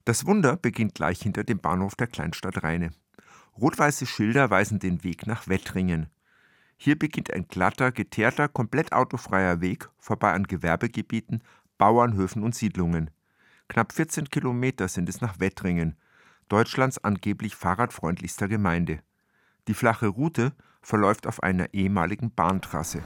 Das Wunder beginnt gleich hinter dem Bahnhof der Kleinstadt Rheine. Rot-weiße Schilder weisen den Weg nach Wettringen. Hier beginnt ein glatter, geteerter, komplett autofreier Weg vorbei an Gewerbegebieten, Bauernhöfen und Siedlungen. Knapp 14 Kilometer sind es nach Wettringen, Deutschlands angeblich fahrradfreundlichster Gemeinde. Die flache Route verläuft auf einer ehemaligen Bahntrasse.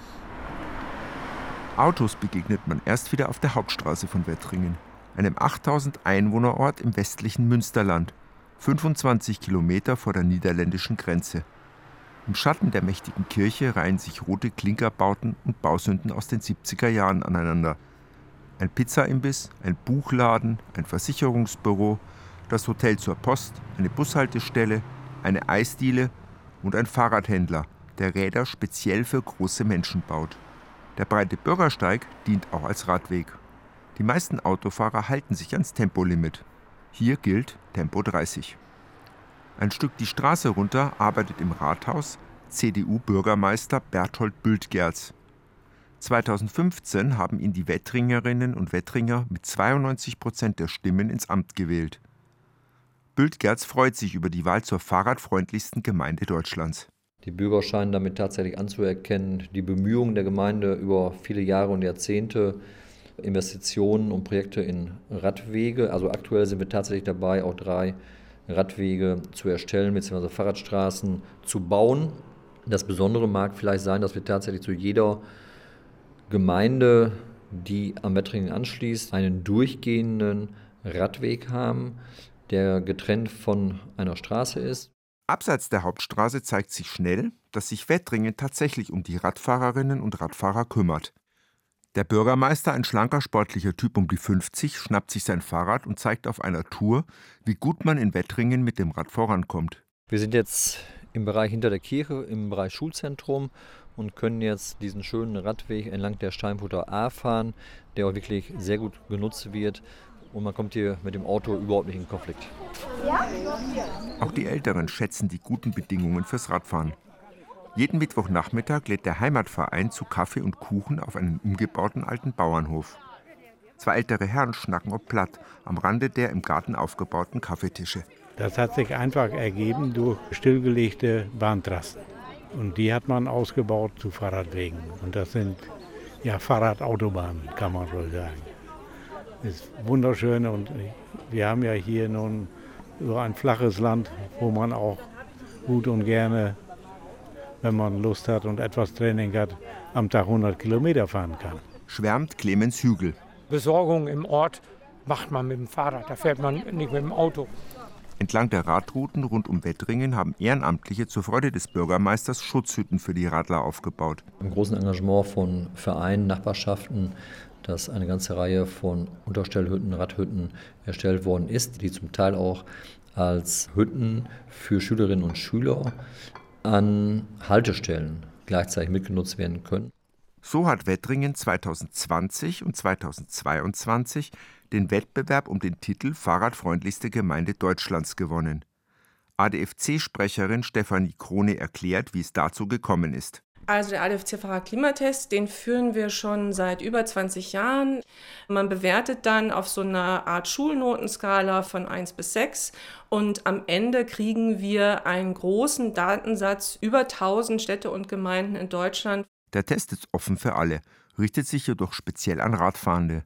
Autos begegnet man erst wieder auf der Hauptstraße von Wettringen, einem 8000 Einwohnerort im westlichen Münsterland, 25 Kilometer vor der niederländischen Grenze. Im Schatten der mächtigen Kirche reihen sich rote Klinkerbauten und Bausünden aus den 70er Jahren aneinander. Ein Pizzaimbiss, ein Buchladen, ein Versicherungsbüro, das Hotel zur Post, eine Bushaltestelle, eine Eisdiele und ein Fahrradhändler, der Räder speziell für große Menschen baut. Der breite Bürgersteig dient auch als Radweg. Die meisten Autofahrer halten sich ans Tempolimit. Hier gilt Tempo 30. Ein Stück die Straße runter arbeitet im Rathaus CDU-Bürgermeister Berthold Bültgerz. 2015 haben ihn die Wettringerinnen und Wettringer mit 92% der Stimmen ins Amt gewählt. Bültgerz freut sich über die Wahl zur fahrradfreundlichsten Gemeinde Deutschlands. Die Bürger scheinen damit tatsächlich anzuerkennen, die Bemühungen der Gemeinde über viele Jahre und Jahrzehnte, Investitionen und Projekte in Radwege. Also aktuell sind wir tatsächlich dabei, auch 3 Radwege zu erstellen bzw. Fahrradstraßen zu bauen. Das Besondere mag vielleicht sein, dass wir tatsächlich zu jeder Gemeinde, die am Wettringen anschließt, einen durchgehenden Radweg haben, der getrennt von einer Straße ist. Abseits der Hauptstraße zeigt sich schnell, dass sich Wettringen tatsächlich um die Radfahrerinnen und Radfahrer kümmert. Der Bürgermeister, ein schlanker, sportlicher Typ um die 50, schnappt sich sein Fahrrad und zeigt auf einer Tour, wie gut man in Wettringen mit dem Rad vorankommt. Wir sind jetzt im Bereich hinter der Kirche, im Bereich Schulzentrum und können jetzt diesen schönen Radweg entlang der Steinfurter Ahr fahren, der auch wirklich sehr gut genutzt wird. Und man kommt hier mit dem Auto überhaupt nicht in Konflikt. Auch die Älteren schätzen die guten Bedingungen fürs Radfahren. Jeden Mittwochnachmittag lädt der Heimatverein zu Kaffee und Kuchen auf einen umgebauten alten Bauernhof. 2 ältere Herren schnacken ob platt am Rande der im Garten aufgebauten Kaffeetische. Das hat sich einfach ergeben durch stillgelegte Bahntrassen. Und die hat man ausgebaut zu Fahrradwegen. Und das sind ja Fahrradautobahnen, kann man wohl sagen. Das ist wunderschön und wir haben ja hier nun so ein flaches Land, wo man auch gut und gerne, wenn man Lust hat und etwas Training hat, am Tag 100 Kilometer fahren kann. Schwärmt Clemens Hügel. Besorgung im Ort macht man mit dem Fahrrad, da fährt man nicht mit dem Auto. Entlang der Radrouten rund um Wettringen haben Ehrenamtliche zur Freude des Bürgermeisters Schutzhütten für die Radler aufgebaut. Im großen Engagement von Vereinen, Nachbarschaften, dass eine ganze Reihe von Unterstellhütten, Radhütten erstellt worden ist, die zum Teil auch als Hütten für Schülerinnen und Schüler an Haltestellen gleichzeitig mitgenutzt werden können. So hat Wettringen 2020 und 2022 den Wettbewerb um den Titel Fahrradfreundlichste Gemeinde Deutschlands gewonnen. ADFC-Sprecherin Stefanie Krone erklärt, wie es dazu gekommen ist. Also der ADFC-Fahrradklimatest, den führen wir schon seit über 20 Jahren. Man bewertet dann auf so einer Art Schulnotenskala von 1 bis 6 und am Ende kriegen wir einen großen Datensatz über 1000 Städte und Gemeinden in Deutschland. Der Test ist offen für alle, richtet sich jedoch speziell an Radfahrende.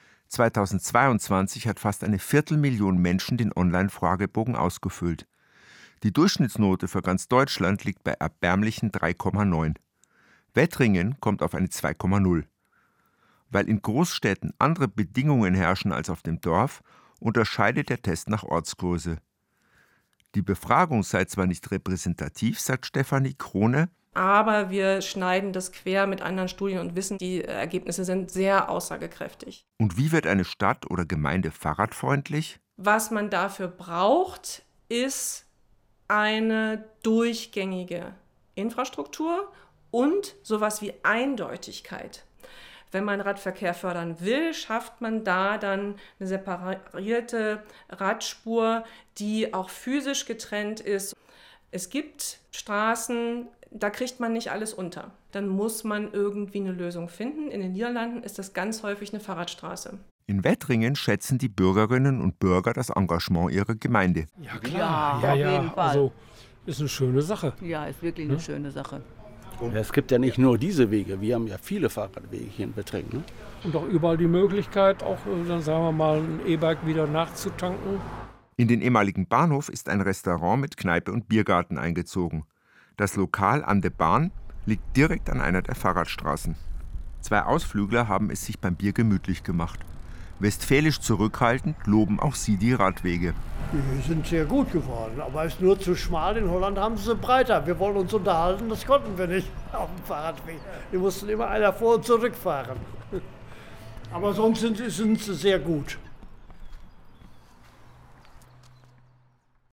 2022 hat fast 250.000 Menschen den Online-Fragebogen ausgefüllt. Die Durchschnittsnote für ganz Deutschland liegt bei erbärmlichen 3,9. Wettringen kommt auf eine 2,0. Weil in Großstädten andere Bedingungen herrschen als auf dem Dorf, unterscheidet der Test nach Ortsgröße. Die Befragung sei zwar nicht repräsentativ, sagt Stefanie Krone, aber wir schneiden das quer mit anderen Studien und wissen, die Ergebnisse sind sehr aussagekräftig. Und wie wird eine Stadt oder Gemeinde fahrradfreundlich? Was man dafür braucht, ist eine durchgängige Infrastruktur und sowas wie Eindeutigkeit. Wenn man Radverkehr fördern will, schafft man da dann eine separierte Radspur, die auch physisch getrennt ist. Es gibt Straßen, da kriegt man nicht alles unter. Dann muss man irgendwie eine Lösung finden. In den Niederlanden ist das ganz häufig eine Fahrradstraße. In Wettringen schätzen die Bürgerinnen und Bürger das Engagement ihrer Gemeinde. Ja, klar. Ja, auf jeden Fall. Also, ist eine schöne Sache. Ja, ist wirklich eine schöne Sache. Es gibt ja nicht nur diese Wege, wir haben ja viele Fahrradwege hier in Wettringen. Ne? Und auch überall die Möglichkeit, auch dann sagen wir mal, ein E-Bike wieder nachzutanken. In den ehemaligen Bahnhof ist ein Restaurant mit Kneipe und Biergarten eingezogen. Das Lokal An de Bahn liegt direkt an einer der Fahrradstraßen. 2 Ausflügler haben es sich beim Bier gemütlich gemacht. Westfälisch zurückhaltend loben auch sie die Radwege. Die sind sehr gut geworden, aber ist nur zu schmal. In Holland haben sie breiter. Wir wollen uns unterhalten, das konnten wir nicht auf dem Fahrradweg. Wir mussten immer einer vor und zurück fahren. Aber sonst sind sie sehr gut.